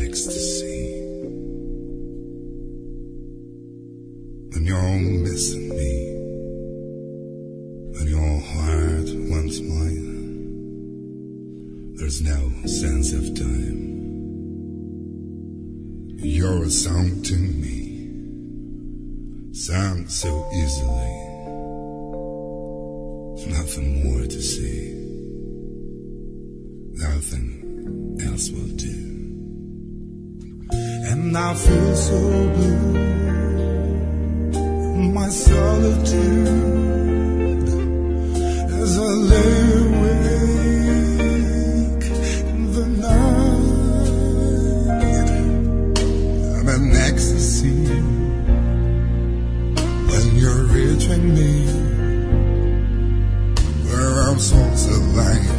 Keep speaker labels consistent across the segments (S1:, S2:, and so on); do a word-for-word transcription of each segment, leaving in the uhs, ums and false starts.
S1: ecstasy. When you're missing me, when your heart wants mine, there's no sense of time. You're a song to me, sung so easily. Nothing more to say, nothing else will do. And I feel so blue, my solitude, as I lay awake in the night. I'm in ecstasy when you're reaching me, where our souls align.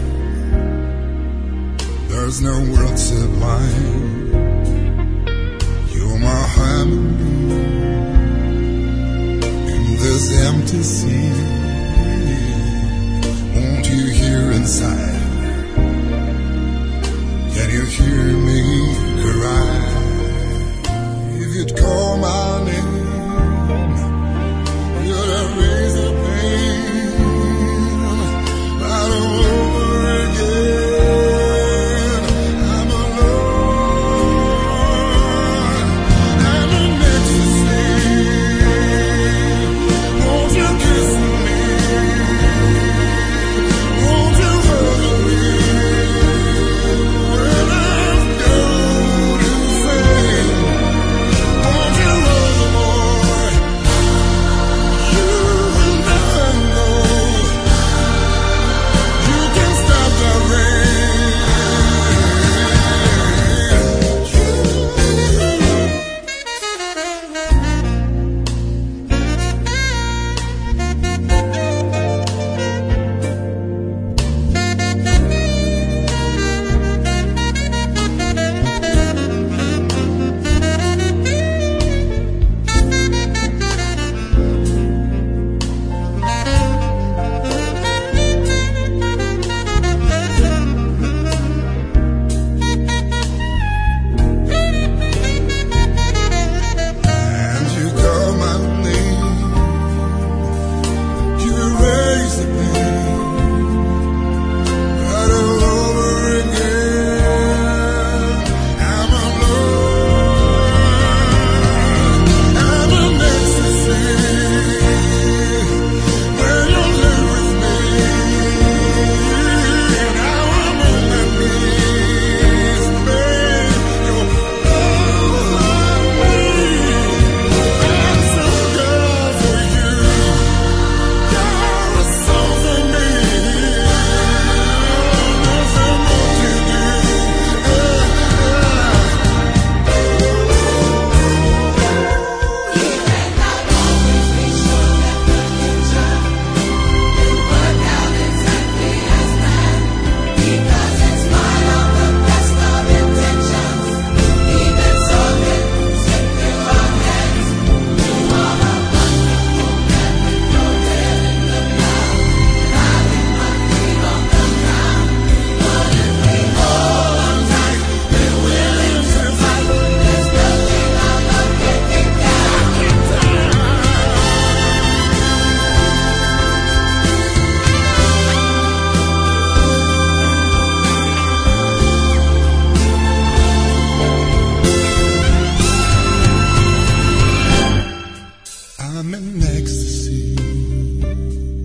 S1: There's no world sublime. You're my harmony in this empty sea. Won't you hear inside? Can you hear me cry? If you'd call my name, you'd erase the pain right all over again. I'm in ecstasy